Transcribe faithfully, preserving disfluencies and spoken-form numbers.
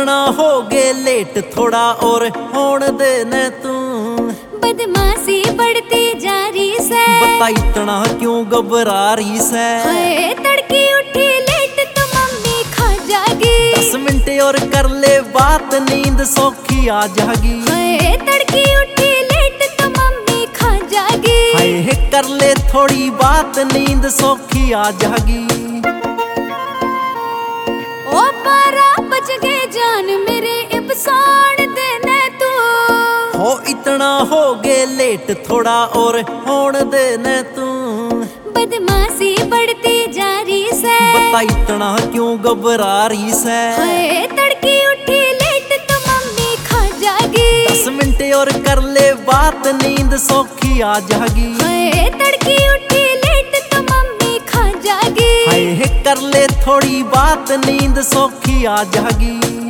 इतना हो गए लेट, थोड़ा और होने दे न तू। बदमाशी बढ़ती जा रही से, बता इतना क्यों घबरा रही से। हाय तड़की उठी लेट तो मम्मी खा जागी। दस मिनट और कर ले बात, नींद सौखी आ जागी। हाय तड़की उठी लेट तो मम्मी खा जागी। हाय कर ले थोड़ी बात, नींद सौखी आ जागी। ओ बारह बज गए जान मेरे इबसान देने तू। हो इतना हो गए लेट, थोड़ा और होने दे न तू। बदमाशी बढ़ती जा रही से, बता इतना क्यों घबरा रही से। हाय तड़की उठी लेट तो मम्मी खा जागी। दस मिनट और कर ले बात, नींद सौखी आ जागी। हाय तड़की उठी लेट तो मम्मी खा जागी। हाय कर ले थोड़ी बात, नींद सौखी आ जागी।